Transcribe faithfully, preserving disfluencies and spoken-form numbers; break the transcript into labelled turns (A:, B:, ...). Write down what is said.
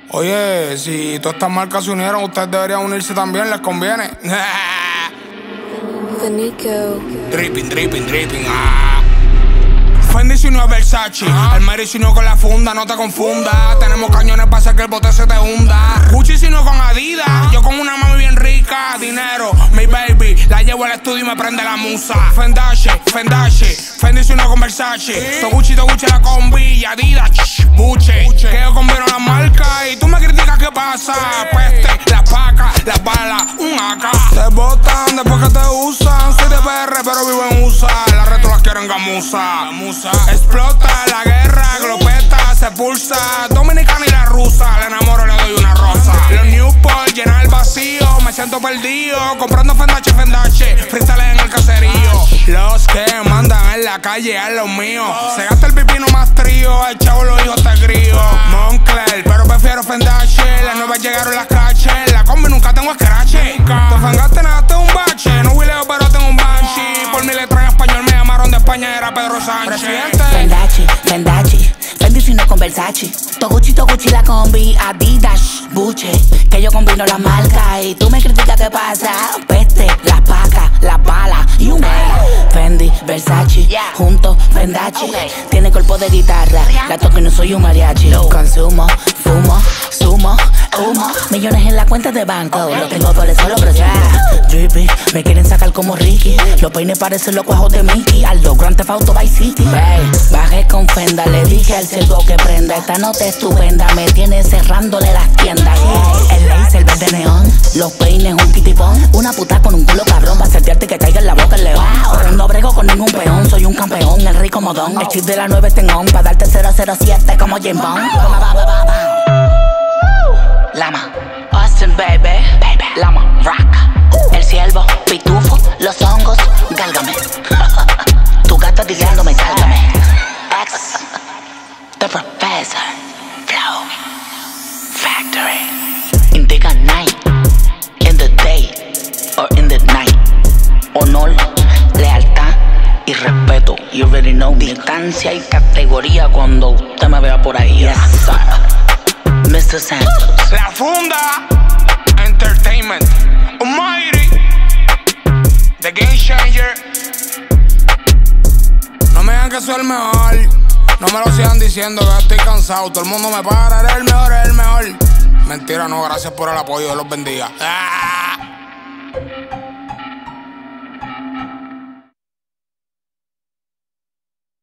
A: Oye, si todas estas marcas se unieron, ustedes deberían unirse también, les conviene.
B: The Nico.
A: Dripping, dripping, dripping, ah. Fendi se unió a Versace, ah. El Mary se unió con la funda, no te confundas. Tenemos cañones para hacer que el bote se te hunda. Gucci se unió con Adidas, ah. Yo con una mami bien rica. Dinero, mi baby, la llevo al estudio y me prende la musa. Fendache, Fendache, Fendi se unió con Versace, to Gucci, to Gucci la combi, Adidas, Buche, que yo combino las marcas y tú me criticas, ¿qué pasa? Peste, las pacas, las balas, un A K. Te botan después que te usan. Soy de P R pero vivo en U S A. Las retos las quieren gamusa. Explota la guerra, glopeta, se pulsa. Dominicana y la rusa, le enamoro, le doy una rosa. Los Newport llenan el vacío, me siento perdido. Comprando Fendache, Fendache, freestyle en el caserío. Los que mandan en la calle a los míos. Se gasta el pipino más trío, el chavo los hijos te crío. Moncler, pero prefiero Fendache. Las nuevas llegaron las caches, la combi nunca tengo escrache. Te fangaste, nada, tengo un bache. No huileo, pero tengo un banshee. Por mi letra en español me llamaron de España, era Pedro Sánchez.
C: Fendache, Fendache, Fendi sino con Versace, to Gucci, to Gucci la combi, Adidas, Buche, que yo combino las marcas y tú me criticas, ¿qué pasa? Peste, las pacas, las balas y un Fendi, Versace, juntos, Fendache, okay. Tiene cuerpo de guitarra, la toco y no soy un mariachi. Consumo, fumo, sumo, humo, millones en la cuenta de banco, okay. Lo tengo por eso lo presento. Drippy, me quieren sacar como Ricky, los peines parecen los cuajos de Mickey. Aldo, Grand Theft Auto Vice City. Hey, bajé con Fenda, le dije al cerdo que prenda. Esta nota estupenda, me tiene cerrándole las tiendas. El laser verde neón, los peines un kitipón. Una puta con un culo cabrón, para setearte que caiga en la boca el león. Pero no brego con ningún peón, soy un campeón, el rico modón. El chip de la nueve está on, para darte cero cero siete como James Bond. Lama, Austin baby, baby. Lama, rock, el ciervo, pitufo, los hongos, gálgame. Tu gato diciéndome cálgame. X, the professor, flow, factory. Indica night, in the day, or in the night. Honor, lealtad y respeto. You already know. Distancia y categoría cuando usted me vea por ahí. Yes, sir. mister Santos.
A: La Funda Entertainment, Almighty, The Game Changer. No me digan que soy el mejor, no me lo sigan diciendo que estoy cansado. Todo el mundo me para, eres el mejor, eres el mejor. Mentira, no, gracias por el apoyo, Dios los bendiga. ¡Ah!